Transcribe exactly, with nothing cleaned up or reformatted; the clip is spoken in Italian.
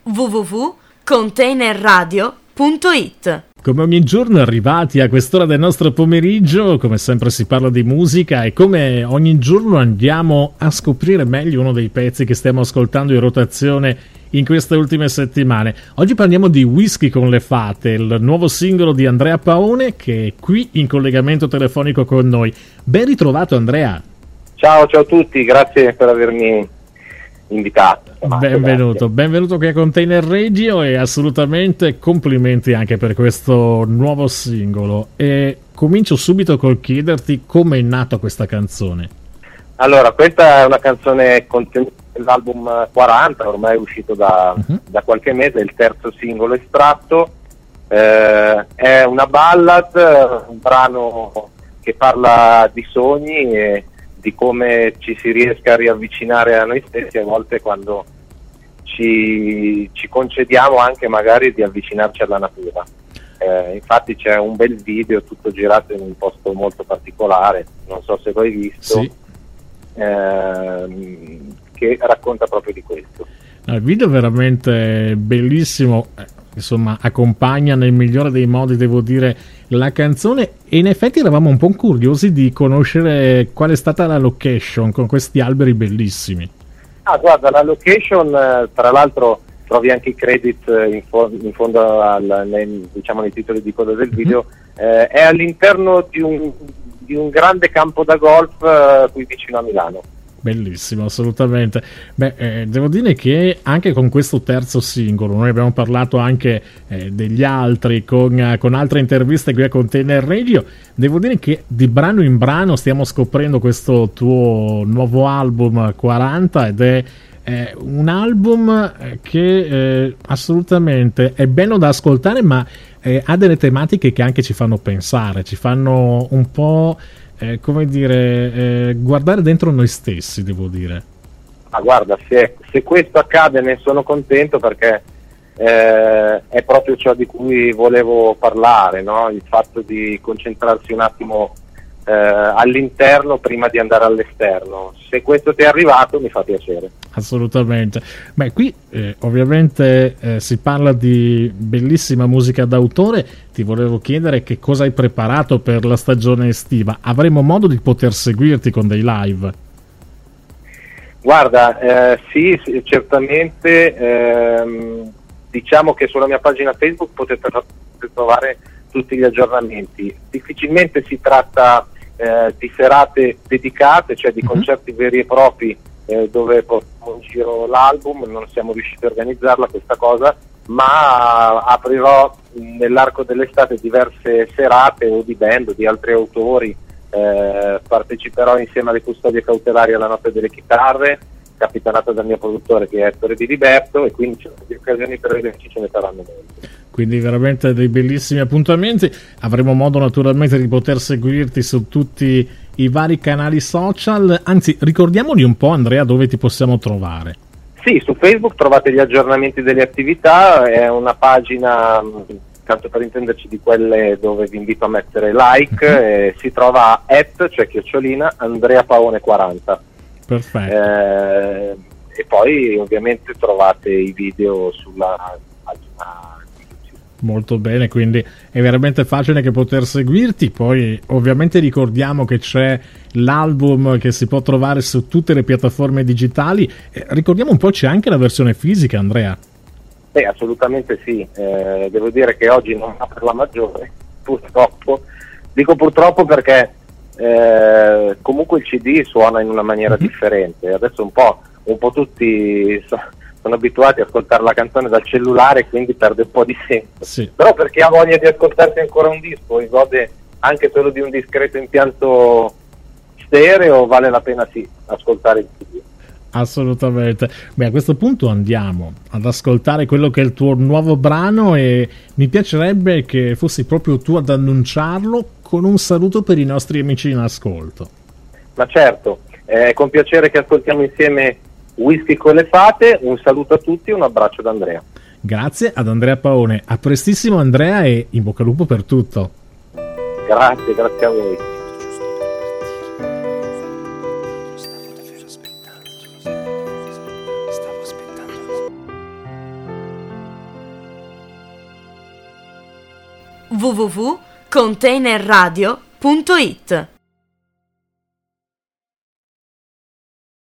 w w w punto container radio punto it. Come ogni giorno arrivati a quest'ora del nostro pomeriggio, come sempre si parla di musica e come ogni giorno andiamo a scoprire meglio uno dei pezzi che stiamo ascoltando in rotazione in queste ultime settimane. Oggi parliamo di Whisky con le fate, il nuovo singolo di Andrea Paone che è qui in collegamento telefonico con noi. Ben ritrovato Andrea. Ciao, ciao a tutti, grazie per avermi invitato. Benvenuto, grazie. Benvenuto qui a Container Radio e assolutamente complimenti anche per questo nuovo singolo. E comincio subito col chiederti come è nata questa canzone. Allora, questa è una canzone contenuta nell'album quaranta, ormai è uscito da, uh-huh. da qualche mese, è il terzo singolo estratto, eh, è una ballad, un brano che parla di sogni e di come ci si riesca a riavvicinare a noi stessi a volte quando ci, ci concediamo anche magari di avvicinarci alla natura. Eh, infatti c'è un bel video tutto girato in un posto molto particolare, non so se l'hai visto, sì. eh, che racconta proprio di questo. Il video è veramente bellissimo, insomma accompagna nel migliore dei modi, devo dire, la canzone, e in effetti eravamo un po' curiosi di conoscere qual è stata la location con questi alberi bellissimi. Ah, guarda, la location, tra l'altro trovi anche i credit in, fo- in fondo al, nei, diciamo, nei titoli di coda del video, mm-hmm. eh, è all'interno di un, di un grande campo da golf eh, qui vicino a Milano. Bellissimo, assolutamente. Beh, eh, devo dire che anche con questo terzo singolo, noi abbiamo parlato anche eh, degli altri con, eh, con altre interviste qui a Container Radio, devo dire che di brano in brano stiamo scoprendo questo tuo nuovo album quaranta ed è eh, un album che eh, assolutamente è bello da ascoltare, ma eh, ha delle tematiche che anche ci fanno pensare, ci fanno un po'... Eh, come dire, eh, guardare dentro noi stessi, devo dire. Ah, guarda, se, se questo accade ne sono contento, perché eh, è proprio ciò di cui volevo parlare, no? Il fatto di concentrarsi un attimo eh, all'interno prima di andare all'esterno. Se questo ti è arrivato mi fa piacere. Assolutamente. Beh, qui eh, ovviamente eh, si parla di bellissima musica d'autore. Ti volevo chiedere che cosa hai preparato per la stagione estiva. Avremo modo di poter seguirti con dei live? Guarda, eh, sì, sì, certamente. Ehm, diciamo che sulla mia pagina Facebook potete, potete trovare tutti gli aggiornamenti. Difficilmente si tratta eh, di serate dedicate, cioè di uh-huh. concerti veri e propri eh, dove portiamo in giro l'album. Non siamo riusciti a organizzarla questa cosa, ma aprirò nell'arco dell'estate diverse serate o di band o di altri autori, eh, parteciperò insieme alle custodie cautelari alla Notte delle Chitarre, capitanata dal mio produttore che è Ettore Di Liberto, e quindi c'è di occasioni per vederci, ce ne saranno molte. Quindi veramente dei bellissimi appuntamenti. Avremo modo naturalmente di poter seguirti su tutti i vari canali social, anzi ricordiamoli un po', Andrea, dove ti possiamo trovare. Sì, su Facebook trovate gli aggiornamenti delle attività, è una pagina, tanto per intenderci, di quelle dove vi invito a mettere like, uh-huh. e si trova at, cioè chiocciolina, Andrea Paone quaranta. Perfetto. Eh, e poi ovviamente trovate i video sulla pagina di YouTube. Molto bene, quindi è veramente facile che poter seguirti. Poi ovviamente ricordiamo che c'è l'album che si può trovare su tutte le piattaforme digitali. Eh, ricordiamo un po', c'è anche la versione fisica, Andrea. Eh, assolutamente sì, eh, devo dire che oggi non va per la maggiore, purtroppo. Dico purtroppo perché eh, comunque il C D suona in una maniera mm-hmm. differente. Adesso un po', un po' tutti so, sono abituati a ascoltare la canzone dal cellulare, quindi perde un po' di senso. Sì. Però per chi ha voglia di ascoltarsi ancora un disco e gode anche solo di un discreto impianto stereo, vale la pena sì ascoltare il C D. Assolutamente. Beh, a questo punto andiamo ad ascoltare quello che è il tuo nuovo brano e mi piacerebbe che fossi proprio tu ad annunciarlo con un saluto per i nostri amici in ascolto. Ma certo, è con piacere che ascoltiamo insieme Whisky con le fate. Un saluto a tutti e un abbraccio da Andrea. Grazie ad Andrea Paone. A prestissimo Andrea e in bocca al lupo per tutto. Grazie, grazie a voi. w w w punto containerradio punto it.